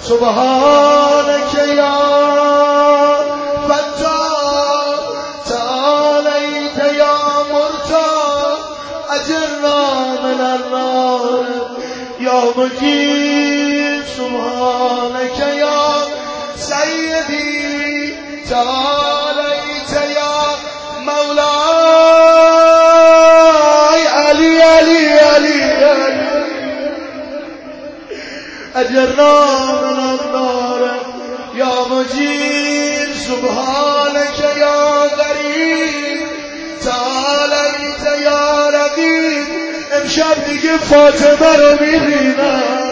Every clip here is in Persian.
سبحانك يا فتاح تعاليت يا مرتاح أجرنا من النار يا مجيب سبحانك يا سيدي تعاليت يا مولاي علي علي علي أجرنا من النار يا مجيب سبحانك يا غريب تعاليت يا رقيب امشب دیگه فاطمه رو میبینم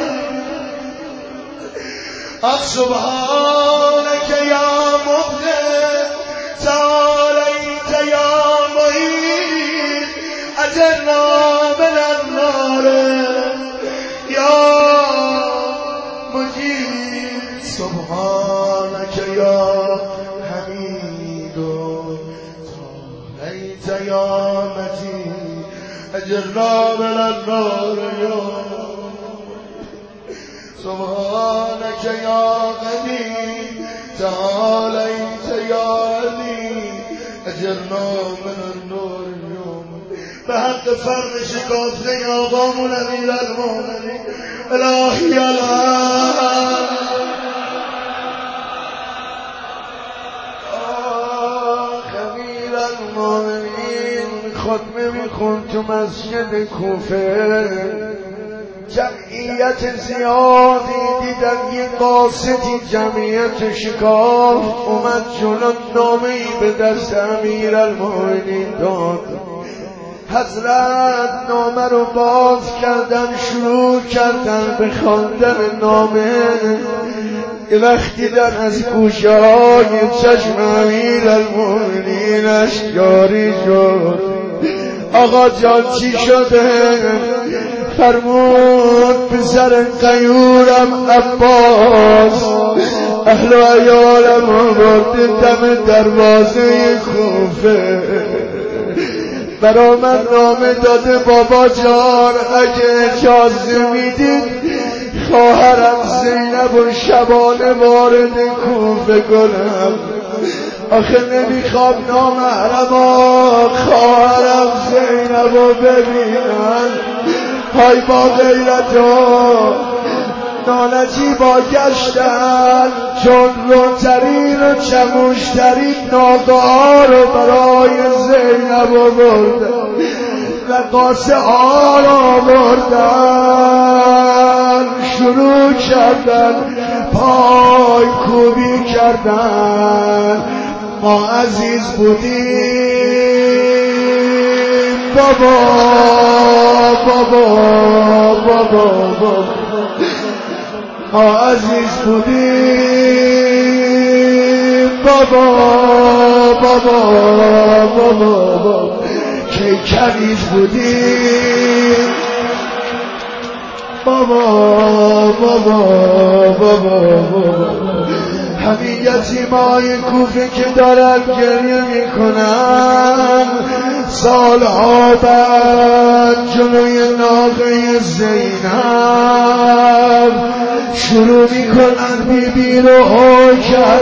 سبحانك يا مقدر تعاليت يا معين أجرنا من النار يا مجيب سبحانك يا حميد تعاليت يا متين أجرنا من النار يا سبحانك يا غني تعاليت يا علي أجرنا من النور اليوم بحق فرد شكافة آقامون أمير المؤمنين إلهي أمير المؤمنين ختمه میخون تو مسجد کوفه جمعیت زیادی دیدن یه قاصدی جمعیت شکاف اومد جلو نامه‌ای به دست امیرالمؤمنین داد. حضرت نامه رو باز کردن شروع کردن به خواندن نامه. یه وقت دیدن از گوشه‌های چشم امیرالمؤمنینش جاری شد. آقا جان چی شده؟ فرمود پسر قیورم عباس اهل و عیالم آورده دم دروازه کوفه برا من نامه داده بابا جان اگه اجازه میدید خواهرم زینب و شبانه وارد کوفه کنم. آخه نمیخوام نامحرما خواهرم زینب رو ببینن. های با غیرت و نانجی با گشتن چون روترین و چموشترین ناقه ها رو برای زینب آوردن و قاصه ها رو آوردن شروع کردن پای کوبی کردن. ما عزیز بودیم بابا بابا بابا ما عزیز بودیم بابا بابا بابا که کنیز بودیم بابا بابا بابا همین یتیمای کوفه که دارن گریه میکنن سالها بعد جلوی ناقه زینب شروع میکنن بیبی رو هو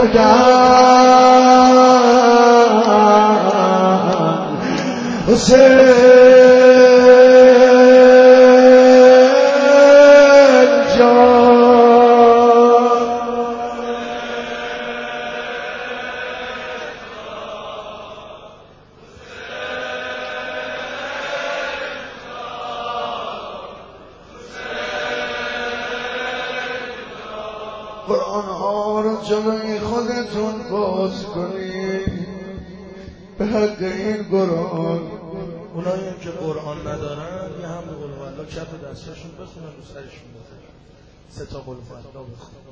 کردن. حسین قرآن ها رو جلوی خودتون باز کنید به حق این قرآن. اونایی که قرآن ندارن یه هم قول والله کف دستشون بخونن رو سرشون بزنن. 3 تا قول والله بخونن.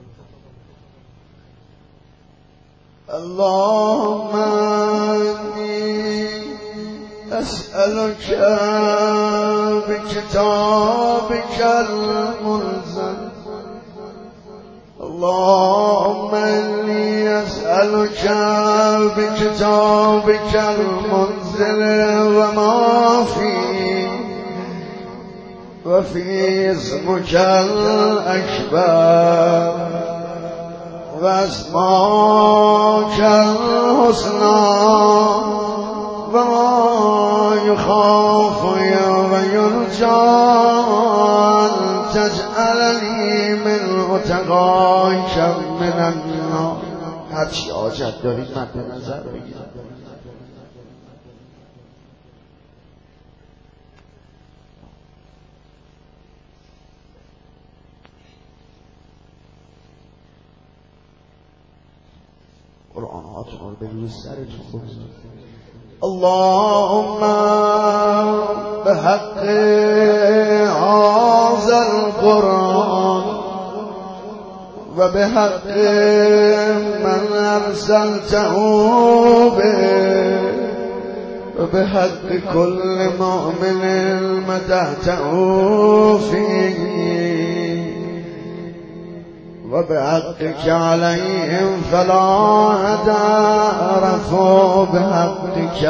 اللهم انی اسألك بكتابك الملزم اللهم إني أسألك بكتابك المنزل وما فيه وفي اسمك الأكبر و اسماک الحسنا و ما یخاف و یرجا تجعلنی من اتقایک من النار. هر چی حاجت دارید مد نظر بگیرید. قرآن هاتون رو بگید سرتون خوب. اللهم بحق هذا القرآن و بحق من ارسلته به و بحق كل مؤمن مدحته فيه و بحقك عليهم فلا عرفوا بحقك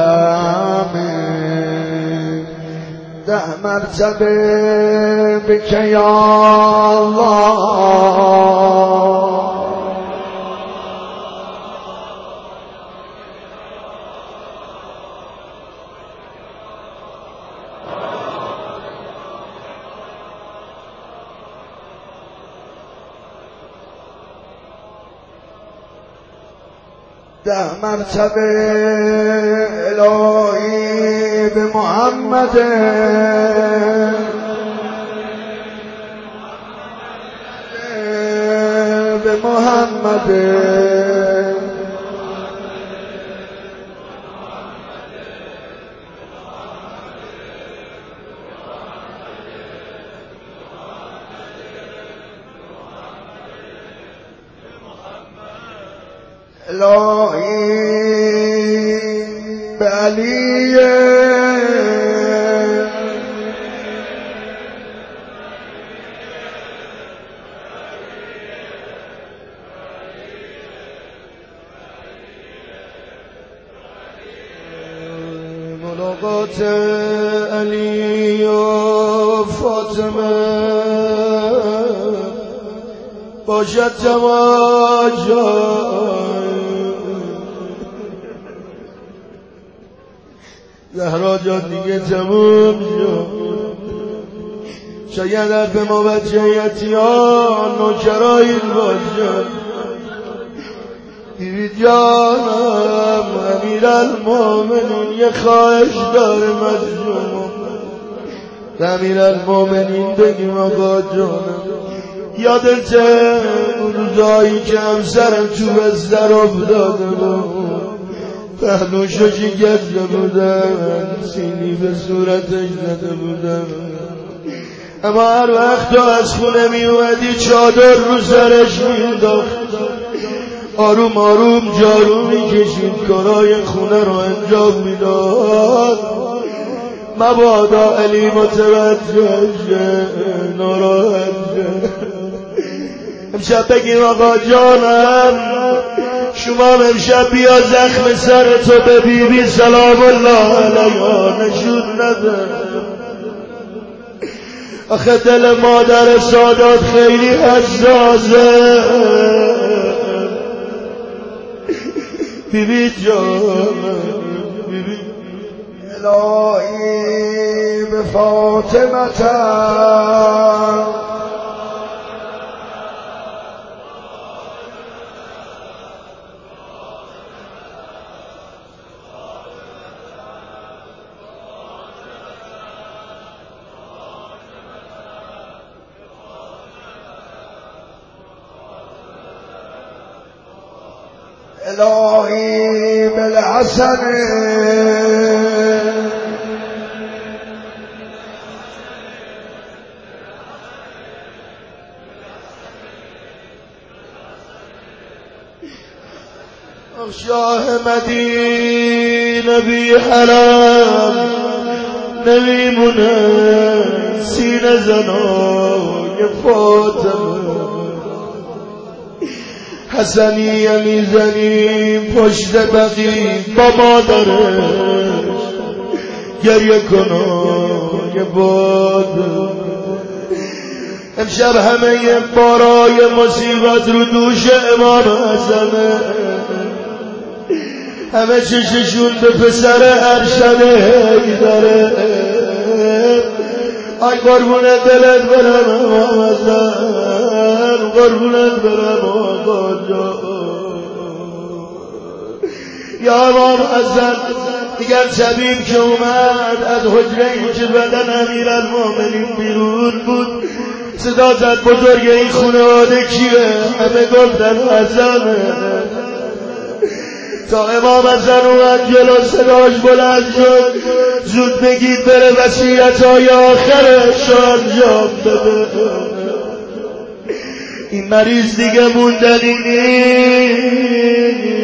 من ده مرتبه بك يا الله. ده مرتبه الهی به محمد به محمد الهی به علی ملاقات علی و فاطمه باشد تماشا. زهرا جان دیگه تموم شد. شاید حرف ما بچه‌یتیان نوکرایید باشد. بیبی جانم امیرالمومنین یه خواهش داره مظلوم. امیرالمومنین بگیم آقا جانم یادته اون روزایی که همسرم تو بستر افتاده بود پهلوشو شکسته بودن سینی به صورتش زده بودن اما هر وقت از خونه می اومدی چادر رو سرش مینداخت آروم آروم جارو میکشید کارای خونه رو انجام میداد. مبادا علی متوجه شه ناراحت شه. امشب بگیم آقا جانم شما امشب بیا زخم سرتو به بیبی سلام الله علیها نشون نده. آخه دل مادر سادات خیلی حساسه. بیبی جانم بیبی الهی به فاطمه الهی بالحسن شاه مدینه بی حرم نمیمونه سینه زنای فاطمه حسنیه میزنیم پشت بقی با مادرش گریه کنای باد امشب همه بارای مصیبت رو دوش امام حسنه، همه چششون به پسر ارشد حیدره. آی قربون دلت برم امام حسن، قربونت برم آقا جان. یا امام حسن دیگر شبیب که اومد از حجره‌ای که بدن امیرالمومنین بیرون بود صدا زد بزرگ این خانواده کیه؟ همه گفتن حسنه. تا امام حسن اومد جلو صداش بلند شد زود بگید بره وصیت‌های آخرش انجام بده. این مریض دیگه موندنی نیست.